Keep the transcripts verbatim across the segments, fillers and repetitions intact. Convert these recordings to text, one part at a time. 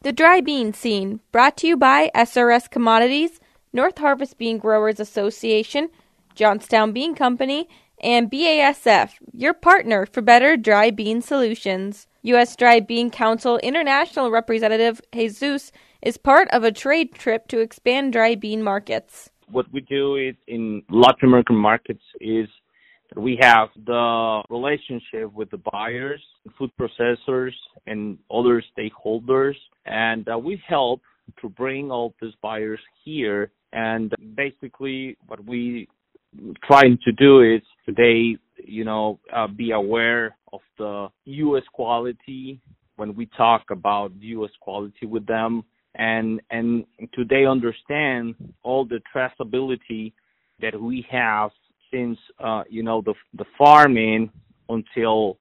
The Dry Bean Scene, brought to you by S R S Commodities, North Harvest Bean Growers Association, Johnstown Bean Company, and B A S F, your partner for better dry bean solutions. U S Dry Bean Council International Representative Jesus is part of a trade trip to expand dry bean markets. What we do is in Latin American markets is that we have the relationship with the buyers, food processors, and other stakeholders, and uh, we help to bring all these buyers here. And basically what we trying to do is today, you know, uh, be aware of the U S quality when we talk about U S quality with them, and and today understand all the traceability that we have since, uh, you know, the the farming until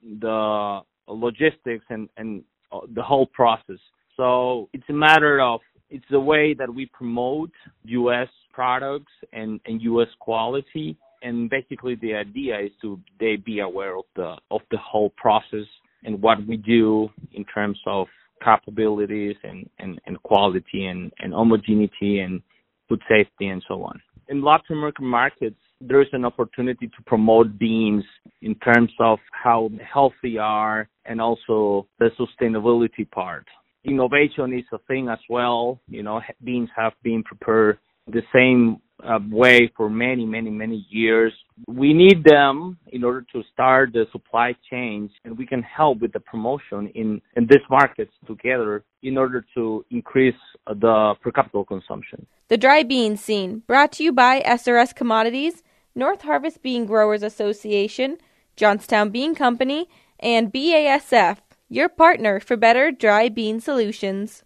the logistics and, and the whole process. So it's a matter of, it's the way that we promote U S products and, and U S quality. And basically the idea is to they be aware of the of the whole process and what we do in terms of capabilities and, and, and quality and, and homogeneity and food safety and so on. In Latin American markets, there is an opportunity to promote beans in terms of how healthy they are and also the sustainability part. Innovation is a thing as well. You know, beans have been prepared the same uh, way for many, many, many years. We need them in order to start the supply chains, and we can help with the promotion in, in these markets together in order to increase the per capita consumption. The Dry Bean Scene, brought to you by S R S Commodities, North Harvest Bean Growers Association, Johnstown Bean Company, and B A S F, your partner for better dry bean solutions.